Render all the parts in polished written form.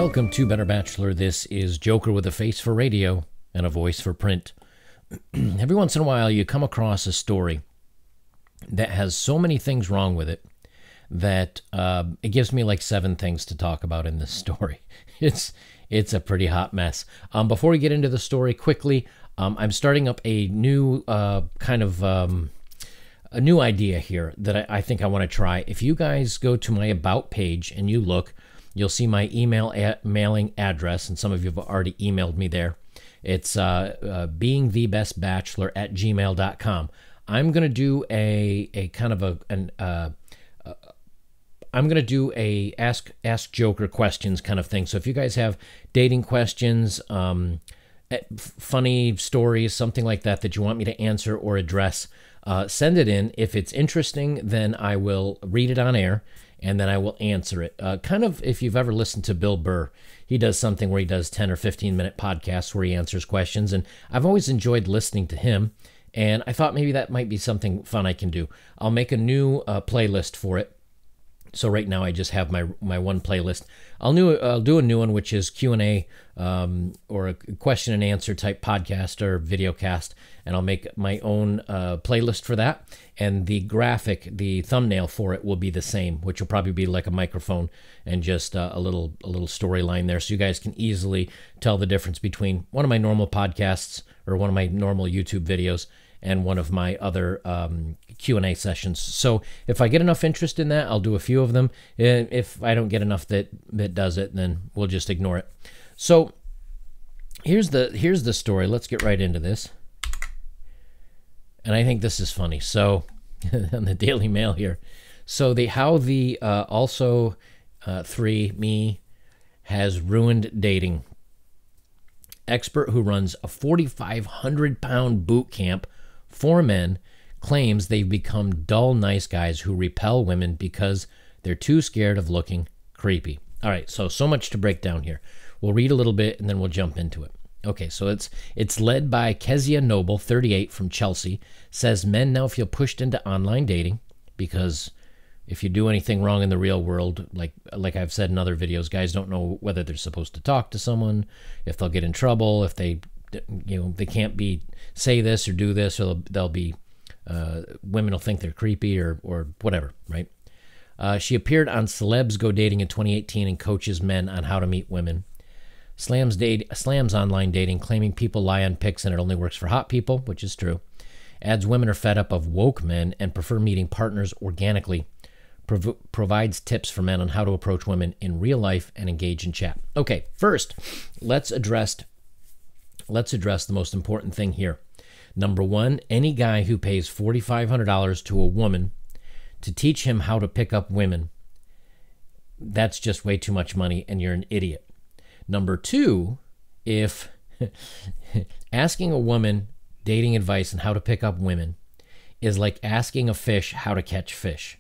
Welcome to Better Bachelor. This is Joker with a face for radio and a voice for print. Every once in a while, you come across a story that has so many things wrong with it that it gives me like 7 things to talk about in this story. It's a pretty hot mess. Before we get into the story, quickly, I'm starting up a new a new idea here that I think I want to try. If you guys go to my About page and you look, you'll see my mailing address, and some of you have already emailed me there. It's beingthebestbachelor@gmail.com. I'm going to do a kind of I'm going to do a ask Joker questions kind of thing. So if you guys have dating questions, funny stories, something like that you want me to answer or address, send it in. If it's interesting, then I will read it on air, and then I will answer it. Kind of if you've ever listened to Bill Burr, he does something where he does 10 or 15-minute podcasts where he answers questions, and I've always enjoyed listening to him, and I thought maybe that might be something fun I can do. I'll make a new playlist for it. So right now I just have my one playlist. I'll do a new one, which is Q&A or a question and answer type podcast or video cast, and I'll make my own playlist for that. And the the thumbnail for it will be the same, which will probably be like a microphone and just a little storyline there, so you guys can easily tell the difference between one of my normal podcasts or one of my normal YouTube videos and one of my other Q&A sessions. So if I get enough interest in that, I'll do a few of them. If I don't get enough that does it, then we'll just ignore it. So here's the story. Let's get right into this. And I think this is funny. So on the Daily Mail here. So how the also 3 me has ruined dating. Expert who runs a 4,500-pound boot camp for men claims they've become dull, nice guys who repel women because they're too scared of looking creepy. All right, so much to break down here. We'll read a little bit and then we'll jump into it. Okay, so it's led by Kezia Noble, 38, from Chelsea. Says men now feel pushed into online dating because if you do anything wrong in the real world, like I've said in other videos, guys don't know whether they're supposed to talk to someone, if they'll get in trouble, if they can't say this or do this, or they'll be women will think they're creepy or whatever, right? She appeared on Celebs Go Dating in 2018 and coaches men on how to meet women. Slams online dating, claiming people lie on pics and it only works for hot people, which is true. Adds women are fed up of woke men and prefer meeting partners organically. Provides tips for men on how to approach women in real life and engage in chat. Okay, first, let's address the most important thing here. Number 1, any guy who pays $4,500 to a woman to teach him how to pick up women, that's just way too much money and you're an idiot. Number 2, if asking a woman dating advice on how to pick up women is like asking a fish how to catch fish.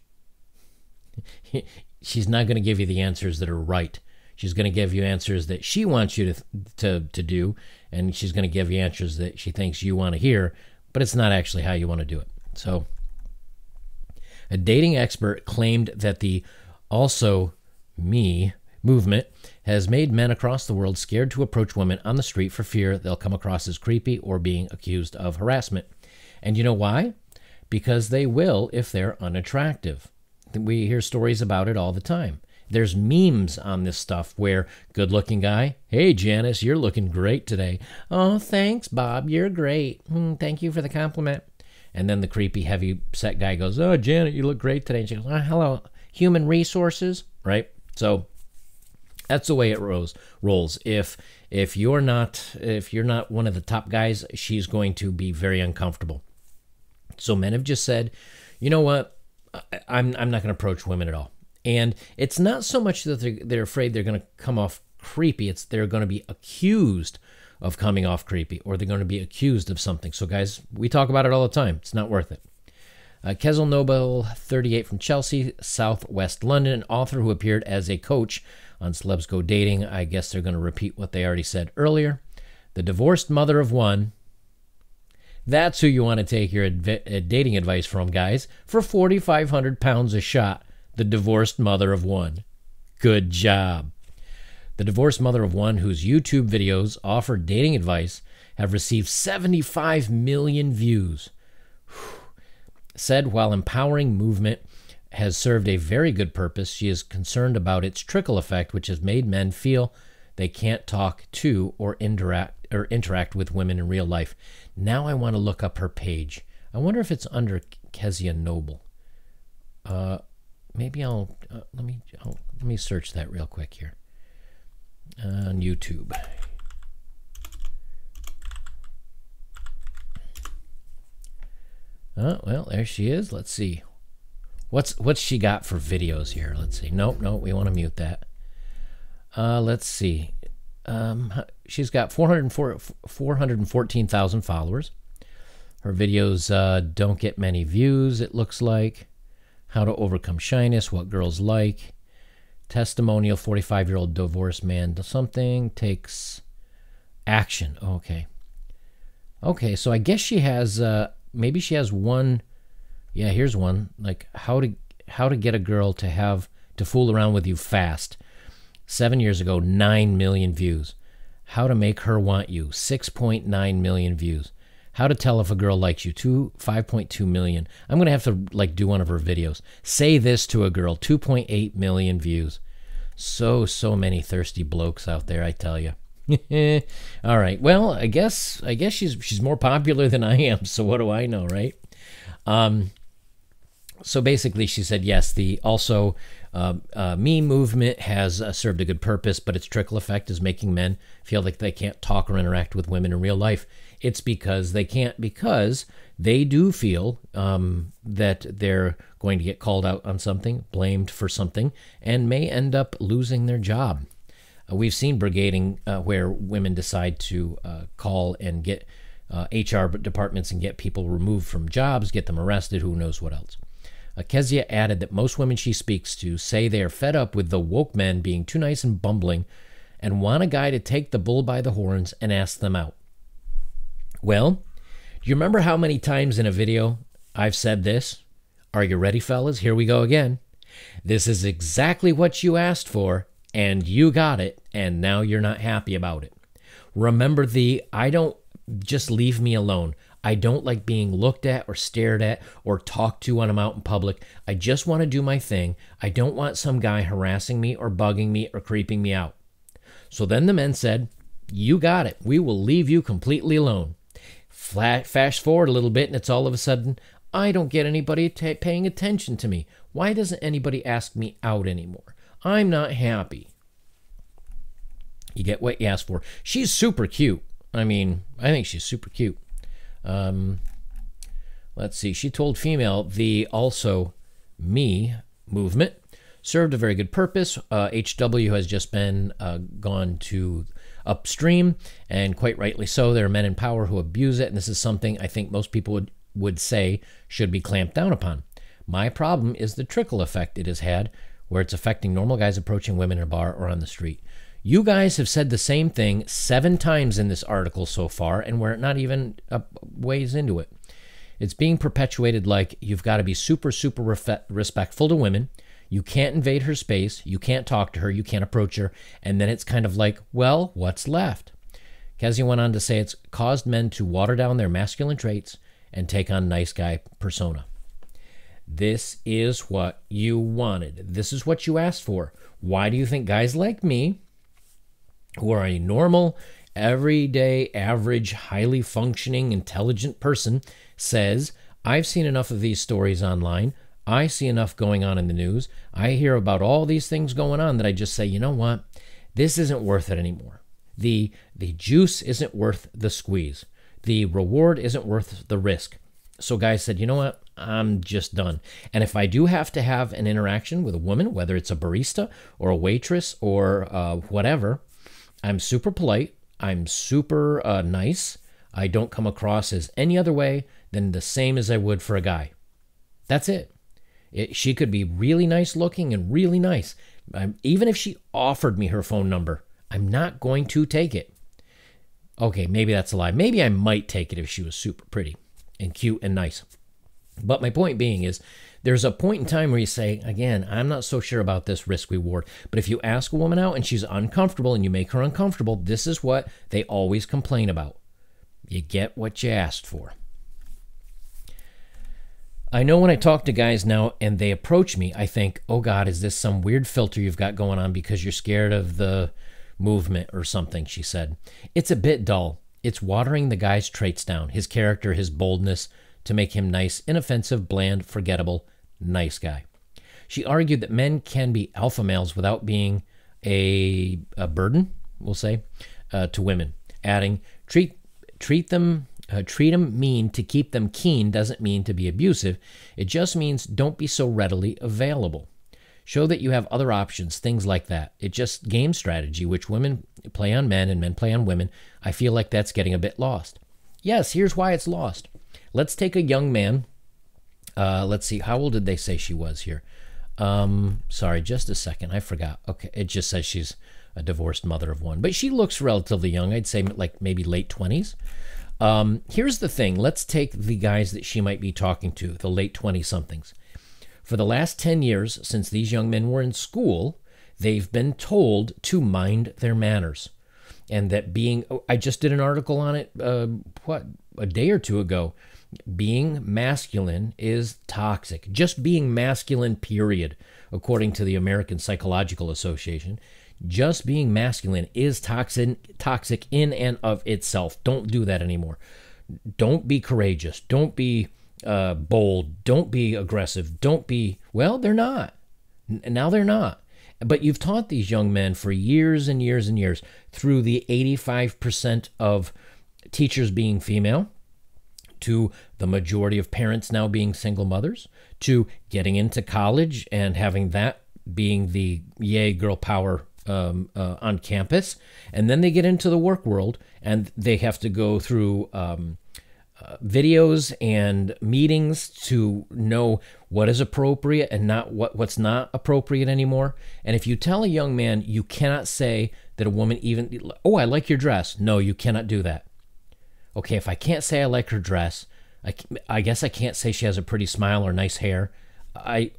She's not going to give you the answers that are right. She's going to give you answers that she wants you to do, and she's going to give you answers that she thinks you want to hear, but it's not actually how you want to do it. So, a dating expert claimed that the Also Me movement has made men across the world scared to approach women on the street for fear they'll come across as creepy or being accused of harassment. And you know why? Because they will if they're unattractive. We hear stories about it all the time. There's memes on this stuff where good-looking guy, hey, Janice, you're looking great today. Oh, thanks, Bob, you're great. Thank you for the compliment. And then the creepy, heavy-set guy goes, oh, Janet, you look great today. And she goes, oh, hello, human resources, right? So that's the way it rolls. If you're not one of the top guys, she's going to be very uncomfortable. So men have just said, you know what? I'm not going to approach women at all. And it's not so much that they're afraid they're going to come off creepy. It's they're going to be accused of coming off creepy, or they're going to be accused of something. So guys, we talk about it all the time. It's not worth it. Kezia Noble, 38, from Chelsea, Southwest London, an author who appeared as a coach on Celebs Go Dating. I guess they're going to repeat what they already said earlier. The divorced mother of one. That's who you want to take your dating advice from, guys. For 4,500 pounds a shot, the divorced mother of one. Good job. The divorced mother of one whose YouTube videos offered dating advice have received 75 million views. Said while empowering movement has served a very good purpose, she is concerned about its trickle effect, which has made men feel they can't talk to or interact with women in real life. Now I want to look up her page. I wonder if it's under Kezia Noble. Maybe let me search that real quick here on YouTube. Oh, well, there she is. Let's see. What's she got for videos here? Let's see. Nope, we want to mute that. Let's see. She's got 414,000 followers. Her videos don't get many views, it looks like. How to overcome shyness, what girls like. Testimonial, 45-year-old divorced man does something, takes action. Okay. Okay, so I guess she has, maybe she has one. Yeah, here's one. Like how to get a girl to fool around with you fast. 7 years ago, 9 million views. How to make her want you, 6.9 million views. How to tell if a girl likes you, 5.2 million. I'm going to have to like do one of her videos. Say this to a girl, 2.8 million views. So many thirsty blokes out there, I tell you. All right. Well, I guess she's more popular than I am, so what do I know, right? So basically she said, yes, the Me movement has served a good purpose, but its trickle effect is making men feel like they can't talk or interact with women in real life. It's because they can't, because they do feel that they're going to get called out on something, blamed for something, and may end up losing their job. We've seen brigading where women decide to call and get HR departments and get people removed from jobs, get them arrested, who knows what else. Kezia added that most women she speaks to say they are fed up with the woke men being too nice and bumbling and want a guy to take the bull by the horns and ask them out. Well, do you remember how many times in a video I've said this? Are you ready, fellas? Here we go again. This is exactly what you asked for, and you got it, and now you're not happy about it. Remember I don't just leave me alone. I don't like being looked at or stared at or talked to when I'm out in public. I just want to do my thing. I don't want some guy harassing me or bugging me or creeping me out. So then the men said, you got it. We will leave you completely alone. Fast forward a little bit and it's all of a sudden, I don't get anybody paying attention to me. Why doesn't anybody ask me out anymore? I'm not happy. You get what you asked for. She's super cute. I mean, I think she's super cute. Let's see. She told Female the Me movement served a very good purpose. HW has just been gone to upstream, and quite rightly so. There are men in power who abuse it, and this is something I think most people would say should be clamped down upon. My problem is the trickle effect it has had, where it's affecting normal guys approaching women in a bar or on the street. You guys have said the same thing 7 times in this article so far, and we're not even ways into it. It's being perpetuated like you've got to be super respectful to women. You can't invade her space. You can't talk to her. You can't approach her. And then it's kind of like, well, what's left? Kezia went on to say it's caused men to water down their masculine traits and take on nice guy persona. This is what you wanted. This is what you asked for. Why do you think guys like me, who are a normal, everyday, average, highly functioning, intelligent person, says, I've seen enough of these stories online. I see enough going on in the news. I hear about all these things going on that I just say, you know what? This isn't worth it anymore. The juice isn't worth the squeeze. The reward isn't worth the risk. So guys said, you know what? I'm just done. And if I do have to have an interaction with a woman, whether it's a barista or a waitress or whatever, I'm super polite. I'm super nice. I don't come across as any other way than the same as I would for a guy. That's it. She could be really nice looking and really nice. Even if she offered me her phone number, I'm not going to take it. Okay, maybe that's a lie. Maybe I might take it if she was super pretty and cute and nice. But my point being is there's a point in time where you say, again, I'm not so sure about this risk reward. But if you ask a woman out and she's uncomfortable and you make her uncomfortable, this is what they always complain about. You get what you asked for. I know when I talk to guys now and they approach me, I think, oh God, is this some weird filter you've got going on because you're scared of the movement or something, she said. It's a bit dull. It's watering the guy's traits down, his character, his boldness, to make him nice, inoffensive, bland, forgettable, nice guy. She argued that men can be alpha males without being a burden, we'll say, to women, adding, treat them mean to keep them keen doesn't mean to be abusive. It just means don't be so readily available. Show that you have other options, things like that. It's just game strategy, which women play on men and men play on women. I feel like that's getting a bit lost. Yes, here's why it's lost. Let's take a young man. Let's see, how old did they say she was here? Sorry, just a second. I forgot. Okay, it just says she's a divorced mother of one. But she looks relatively young. I'd say like maybe late 20s. Here's the thing. Let's take the guys that she might be talking to, the late 20-somethings. For the last 10 years, since these young men were in school, they've been told to mind their manners. And that being, I just did an article on it, a day or two ago. Being masculine is toxic. Just being masculine, period, according to the American Psychological Association. Just being masculine is toxic in and of itself. Don't do that anymore. Don't be courageous. Don't be bold. Don't be aggressive. Don't be, well, they're not. Now they're not. But you've taught these young men for years and years and years through the 85% of teachers being female, to the majority of parents now being single mothers, to getting into college and having that being the yay girl power on campus. And then they get into the work world and they have to go through videos and meetings to know what is appropriate and not what's not appropriate anymore. And if you tell a young man you cannot say that a woman even, oh, I like your dress. No, you cannot do that. Okay, if I can't say I like her dress, I guess I can't say she has a pretty smile or nice hair. If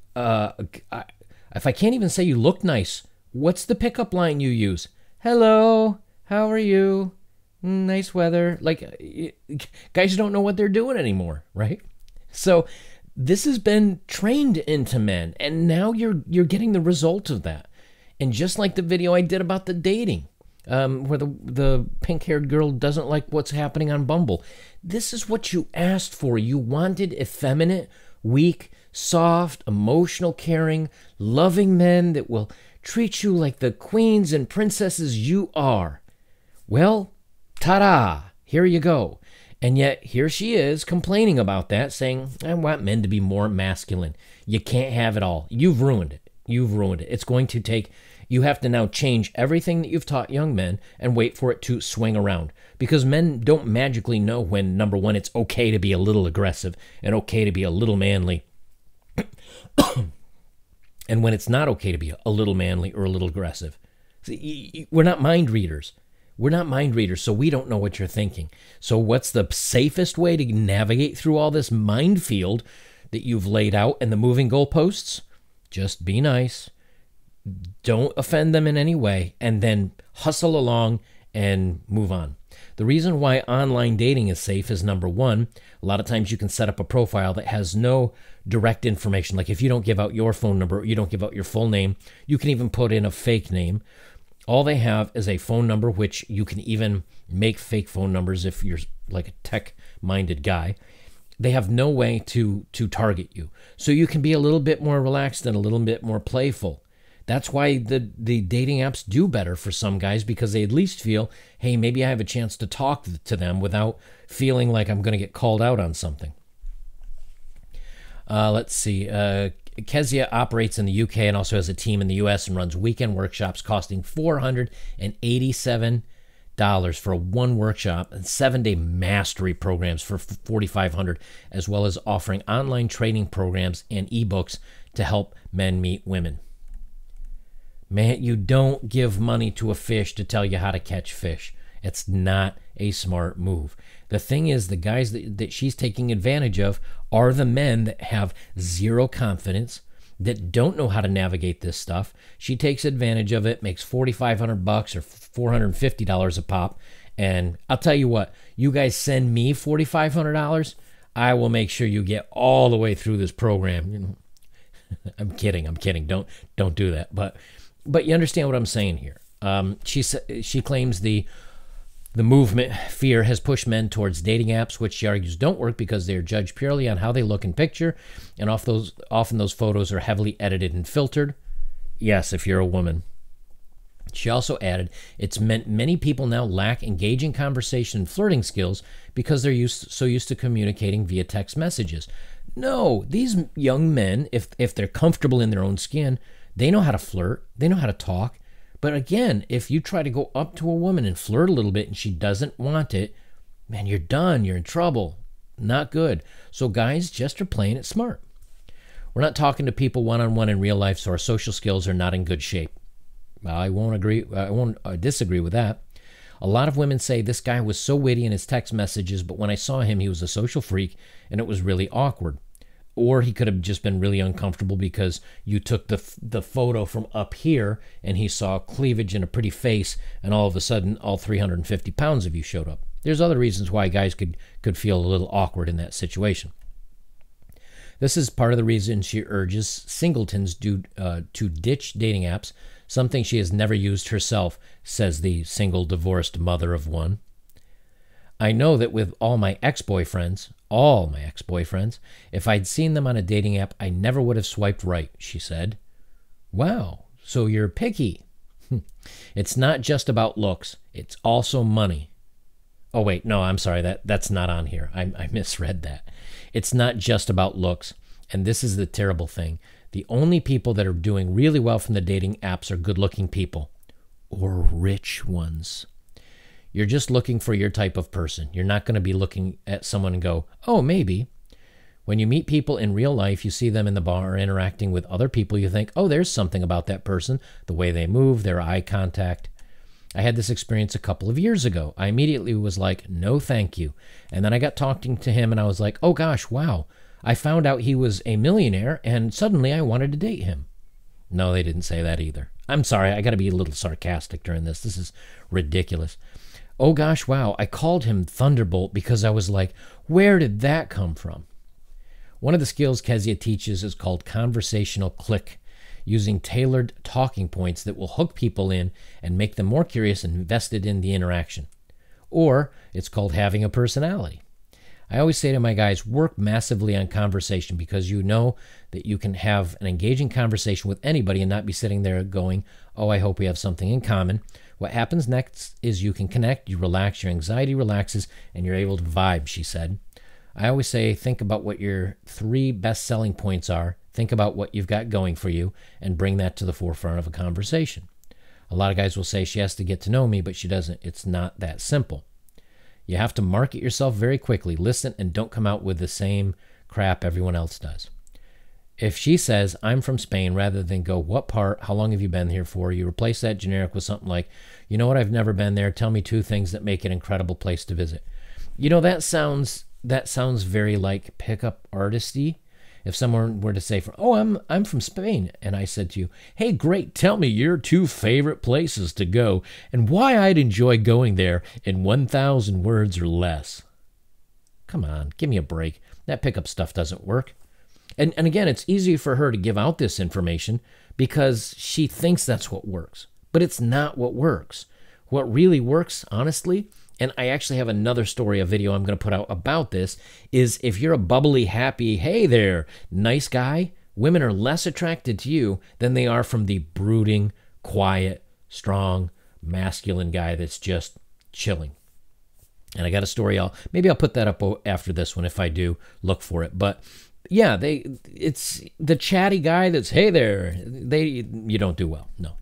I can't even say you look nice, what's the pickup line you use? Hello, how are you? Nice weather. Like, guys don't know what they're doing anymore, right? So this has been trained into men, and now you're getting the result of that. And just like the video I did about the dating, where the pink-haired girl doesn't like what's happening on Bumble. This is what you asked for. You wanted effeminate, weak, soft, emotional, caring, loving men that will treat you like the queens and princesses you are. Well, ta-da, here you go. And yet here she is complaining about that, saying, I want men to be more masculine. You can't have it all. You've ruined it. You've ruined it. It's going to take... You have to now change everything that you've taught young men and wait for it to swing around. Because men don't magically know when, number one, it's okay to be a little aggressive and okay to be a little manly. And when it's not okay to be a little manly or a little aggressive. See, we're not mind readers. We're not mind readers, so we don't know what you're thinking. So what's the safest way to navigate through all this minefield that you've laid out and the moving goalposts? Just be nice. Don't offend them in any way, and then hustle along and move on. The reason why online dating is safe is, number one, a lot of times you can set up a profile that has no direct information. Like if you don't give out your phone number, you don't give out your full name, you can even put in a fake name. All they have is a phone number, which you can even make fake phone numbers if you're like a tech-minded guy. They have no way to target you. So you can be a little bit more relaxed and a little bit more playful. That's why the dating apps do better for some guys, because they at least feel, hey, maybe I have a chance to talk to them without feeling like I'm going to get called out on something. Let's see. Kezia operates in the UK and also has a team in the US and runs weekend workshops costing $487 for a one workshop and 7-day mastery programs for $4,500, as well as offering online training programs and ebooks to help men meet women. Man, you don't give money to a fish to tell you how to catch fish. It's not a smart move. The thing is, the guys that she's taking advantage of are the men that have zero confidence, that don't know how to navigate this stuff. She takes advantage of it, makes $4,500 or $450 a pop. And I'll tell you what, you guys send me $4,500, I will make sure you get all the way through this program. I'm kidding. Don't do that. But you understand what I'm saying here. She claims the movement fear has pushed men towards dating apps, which she argues don't work because they are judged purely on how they look in picture, and often those photos are heavily edited and filtered. Yes, if you're a woman. She also added, it's meant many people now lack engaging conversation and flirting skills because they're so used to communicating via text messages. No, these young men, if they're comfortable in their own skin, they know how to flirt, they know how to talk. But again, if you try to go up to a woman and flirt a little bit and she doesn't want it, man, you're done. You're in trouble. Not good. So guys, just are playing it smart. We're not talking to people one-on-one in real life, so our social skills are not in good shape. I won't disagree with that. A lot of women say this guy was so witty in his text messages, but when I saw him, he was a social freak and it was really awkward. Or he could have just been really uncomfortable because you took the photo from up here and he saw cleavage and a pretty face, and all of a sudden all 350 pounds of you showed up. There's other reasons why guys could feel a little awkward in that situation. This is part of the reason she urges singletons to ditch dating apps, something she has never used herself, says the single divorced mother of one. I know that with all my ex-boyfriends, if I'd seen them on a dating app, I never would have swiped right, she said. Wow, so you're picky. It's not just about looks, it's also money. Oh, wait, no, I'm sorry, that's not on here. I misread that. It's not just about looks, and this is the terrible thing. The only people that are doing really well from the dating apps are good-looking people, or rich ones. You're just looking for your type of person. You're not going to be looking at someone and go, oh, maybe. When you meet people in real life, you see them in the bar or interacting with other people, you think, oh, there's something about that person, the way they move, their eye contact. I had this experience a couple of years ago. I immediately was like, no, thank you. And then I got talking to him and I was like, oh gosh, wow. I found out he was a millionaire and suddenly I wanted to date him. No, they didn't say that either. I'm sorry, I got to be a little sarcastic during this. This is ridiculous. Oh gosh, wow, I called him Thunderbolt because I was like, where did that come from? One of the skills Kezia teaches is called conversational click, using tailored talking points that will hook people in and make them more curious and invested in the interaction. Or it's called having a personality. I always say to my guys, work massively on conversation because you know that you can have an engaging conversation with anybody and not be sitting there going, oh, I hope we have something in common. What happens next is you can connect, you relax, your anxiety relaxes, and you're able to vibe, she said. I always say, think about what your 3 best selling points are, think about what you've got going for you, and bring that to the forefront of a conversation. A lot of guys will say she has to get to know me, but she doesn't. It's not that simple. You have to market yourself very quickly, listen, and don't come out with the same crap everyone else does. If she says, I'm from Spain, rather than go, what part, how long have you been here for, you replace that generic with something like, you know what, I've never been there, tell me 2 things that make it an incredible place to visit. You know, that sounds very like pickup artisty. If someone were to say, oh, I'm from Spain, and I said to you, hey, great, tell me your 2 favorite places to go and why I'd enjoy going there in 1,000 words or less. Come on, give me a break. That pickup stuff doesn't work. And again, it's easy for her to give out this information because she thinks that's what works. But it's not what works. What really works, honestly, and I actually have another story, a video I'm going to put out about this, is if you're a bubbly, happy, hey there, nice guy, women are less attracted to you than they are from the brooding, quiet, strong, masculine guy that's just chilling. And I got a story. Maybe I'll put that up after this one if I do. Look for it. But yeah, it's the chatty guy that's, hey there, you don't do well. No.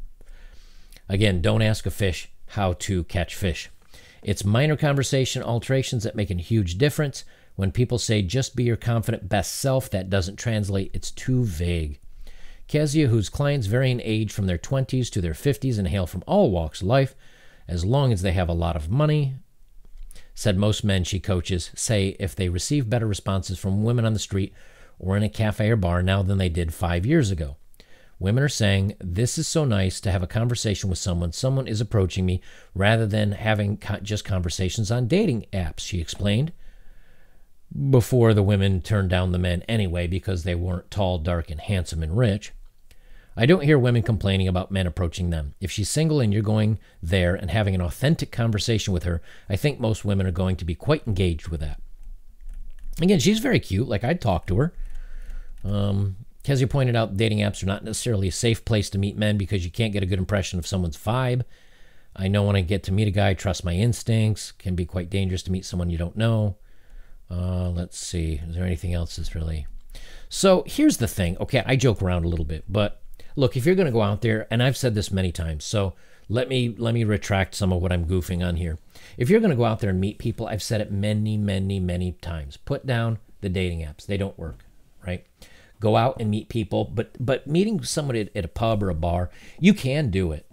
Again, don't ask a fish how to catch fish. It's minor conversation alterations that make a huge difference. When people say just be your confident best self, that doesn't translate. It's too vague. Kezia, whose clients vary in age from their 20s to their 50s and hail from all walks of life, as long as they have a lot of money. Said most men she coaches say if they receive better responses from women on the street or in a cafe or bar now than they did 5 years ago. Women are saying, this is so nice to have a conversation with someone. Someone is approaching me rather than having just conversations on dating apps, she explained. Before the women turned down the men anyway because they weren't tall, dark, and handsome and rich. I don't hear women complaining about men approaching them. If she's single and you're going there and having an authentic conversation with her, I think most women are going to be quite engaged with that. Again, she's very cute. Like, I'd talk to her. Kezia pointed out dating apps are not necessarily a safe place to meet men because you can't get a good impression of someone's vibe. I know when I get to meet a guy, I trust my instincts. Can be quite dangerous to meet someone you don't know. Let's see. Is there anything else that's really... So here's the thing. Okay, I joke around a little bit, but look, if you're going to go out there, and I've said this many times, so let me retract some of what I'm goofing on here. If you're going to go out there and meet people, I've said it many, many, many times. Put down the dating apps. They don't work, right? Go out and meet people, but meeting somebody at a pub or a bar, you can do it.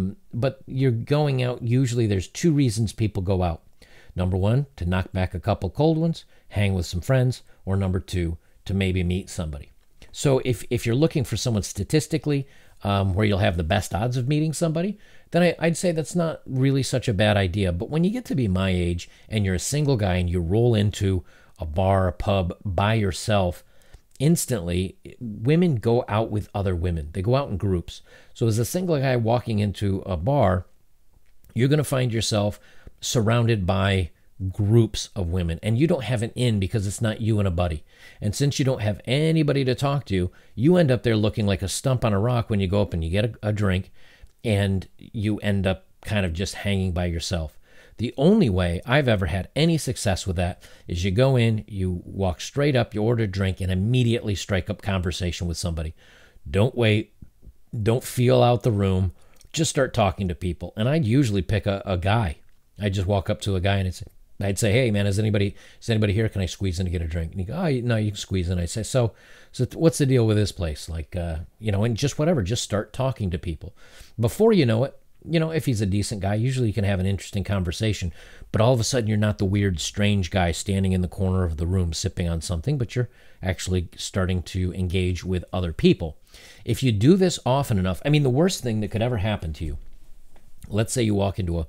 But you're going out, usually there's 2 reasons people go out. Number 1, to knock back a couple cold ones, hang with some friends, or number 2, to maybe meet somebody. So if you're looking for someone statistically where you'll have the best odds of meeting somebody, then I'd say that's not really such a bad idea. But when you get to be my age and you're a single guy and you roll into a bar, a pub by yourself, instantly women go out with other women. They go out in groups. So as a single guy walking into a bar, you're going to find yourself surrounded by groups of women, and you don't have an in because it's not you and a buddy. And since you don't have anybody to talk to, you end up there looking like a stump on a rock when you go up and you get a drink, and you end up kind of just hanging by yourself. The only way I've ever had any success with that is you go in, you walk straight up, you order a drink, and immediately strike up conversation with somebody. Don't wait. Don't feel out the room. Just start talking to people. And I'd usually pick a guy. I'd just walk up to a guy and I'd say, hey, man, is anybody here? Can I squeeze in to get a drink? And he'd go, oh, no, you can squeeze in. I'd say, so what's the deal with this place? Like, and just whatever, just start talking to people. Before you know it, if he's a decent guy, usually you can have an interesting conversation, but all of a sudden you're not the weird, strange guy standing in the corner of the room sipping on something, but you're actually starting to engage with other people. If you do this often enough, I mean, the worst thing that could ever happen to you, let's say you walk into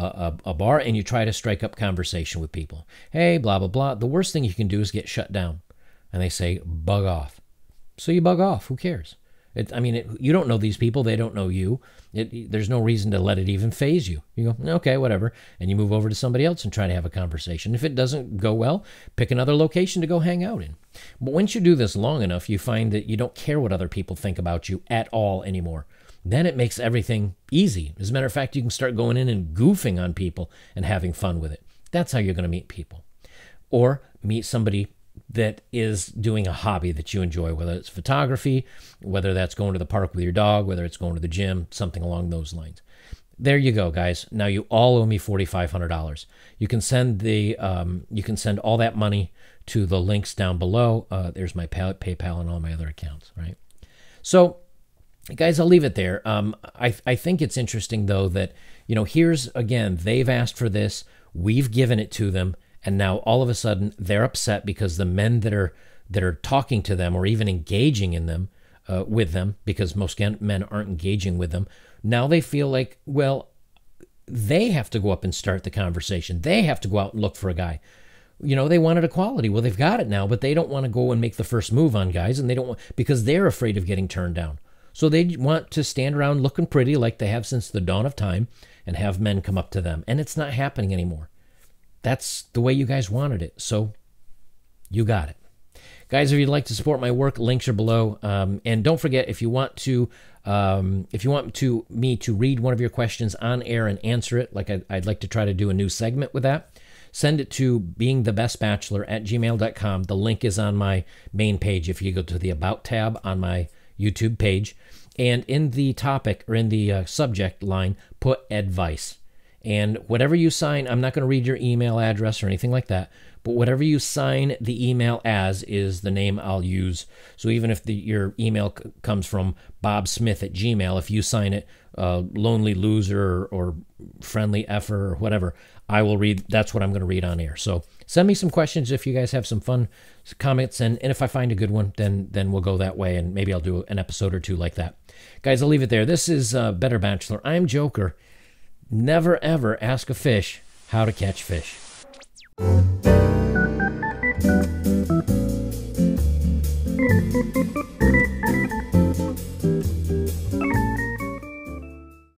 a bar and you try to strike up conversation with people. Hey, blah, blah, blah. The worst thing you can do is get shut down. And they say, bug off. So you bug off. Who cares? You don't know these people. They don't know you. There's no reason to let it even faze you. You go, okay, whatever. And you move over to somebody else and try to have a conversation. If it doesn't go well, pick another location to go hang out in. But once you do this long enough, you find that you don't care what other people think about you at all anymore. Then it makes everything easy. As a matter of fact, you can start going in and goofing on people and having fun with it. That's how you're going to meet people. Or meet somebody that is doing a hobby that you enjoy, whether it's photography, whether that's going to the park with your dog, whether it's going to the gym, something along those lines. There you go, guys. Now you all owe me $4,500. You can send all that money to the links down below. There's my PayPal and all my other accounts, right? So, guys, I'll leave it there. I think it's interesting, though, that, here's, again, they've asked for this. We've given it to them. And now all of a sudden they're upset because the men that are talking to them or even engaging in them with them, because most men aren't engaging with them, now they feel like, well, they have to go up and start the conversation. They have to go out and look for a guy. They wanted equality. Well, they've got it now, but they don't want to go and make the first move on guys, and they don't want, because they're afraid of getting turned down. So they want to stand around looking pretty like they have since the dawn of time and have men come up to them. And it's not happening anymore. That's the way you guys wanted it. So you got it. Guys, if you'd like to support my work, links are below. And don't forget, if you want me to read one of your questions on air and answer it, like I'd like to try to do a new segment with that, send it to beingthebestbachelor@gmail.com. The link is on my main page if you go to the About tab on my YouTube page. And in the topic or in the subject line, put advice. And whatever you sign, I'm not going to read your email address or anything like that, but whatever you sign the email as is the name I'll use. So even if your email comes from bobsmith@gmail, if you sign it lonely loser or friendly effer or whatever, I will read. That's what I'm going to read on air. So send me some questions if you guys have some fun comments, and if I find a good one, then we'll go that way, and maybe I'll do an episode or two like that. Guys, I'll leave it there. This is Better Bachelor. I'm Joker. Never ever ask a fish how to catch fish.